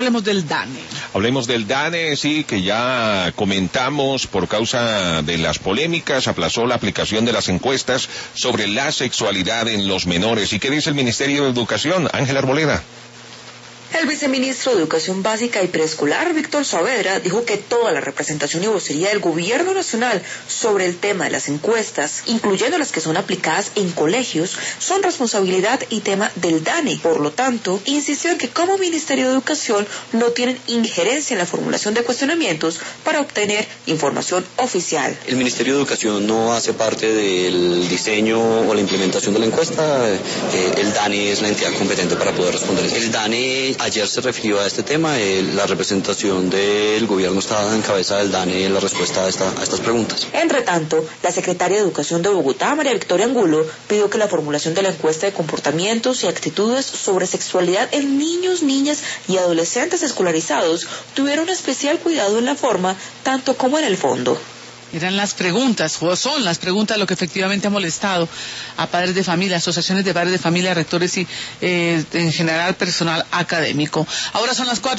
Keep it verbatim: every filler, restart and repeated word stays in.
Hablemos del DANE. Hablemos del DANE, sí, que ya comentamos por causa de las polémicas, aplazó la aplicación de las encuestas sobre la sexualidad en los menores. ¿Y qué dice el Ministerio de Educación? Ángela Arboleda. El viceministro de Educación Básica y Preescolar, Víctor Saavedra, dijo que toda la representación y vocería del Gobierno Nacional sobre el tema de las encuestas, incluyendo las que son aplicadas en colegios, son responsabilidad y tema del DANE. Por lo tanto, insistió en que como Ministerio de Educación no tienen injerencia en la formulación de cuestionamientos para obtener información oficial. El Ministerio de Educación no hace parte del diseño o la implementación de la encuesta. Eh, el DANE es la entidad competente para poder responder. El DANE ayer se refirió a este tema, eh, la representación del gobierno está en cabeza del DANE en la respuesta a, esta, a estas preguntas. Entre tanto, la secretaria de Educación de Bogotá, María Victoria Angulo, pidió que la formulación de la encuesta de comportamientos y actitudes sobre sexualidad en niños, niñas y adolescentes escolarizados tuviera un especial cuidado en la forma, tanto como en el fondo. Eran las preguntas, o son las preguntas lo que efectivamente ha molestado a padres de familia, asociaciones de padres de familia, rectores y eh, en general personal académico. Ahora son las cuatro.